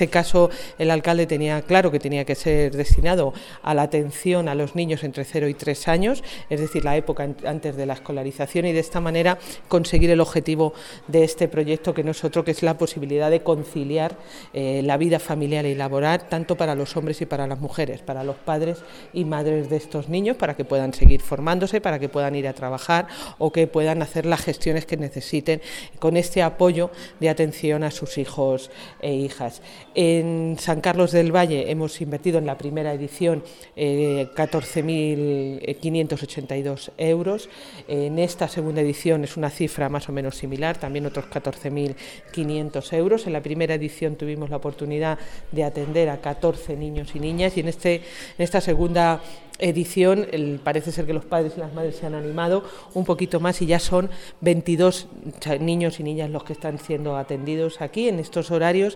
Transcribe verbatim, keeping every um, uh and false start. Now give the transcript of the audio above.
este caso el alcalde tenía claro que tenía que ser destinado a la atención a los niños entre cero y tres años, es decir, la época antes de la escolarización, y de esta manera conseguir el objetivo de este proyecto, que no es otro que es la posibilidad de conciliar eh, la vida familiar y laboral, tanto para los hombres y para las mujeres, para los padres y madres de estos niños, para que puedan seguir formándose, para que puedan ir a trabajar o que puedan hacer las gestiones que necesiten con este apoyo de atención a sus hijos e hijas. En San Carlos del Valle hemos invertido en la primera edición eh, catorce mil quinientos ochenta y dos euros, en esta segunda edición es una cifra más o menos similar, también otros catorce mil quinientos euros. En la primera edición tuvimos la oportunidad de atender a catorce niños y niñas, y en, este, en esta segunda edición el, parece ser que los padres y las madres se han animado un poquito más y ya son veintidós niños y niñas los que están siendo atendidos aquí en estos horarios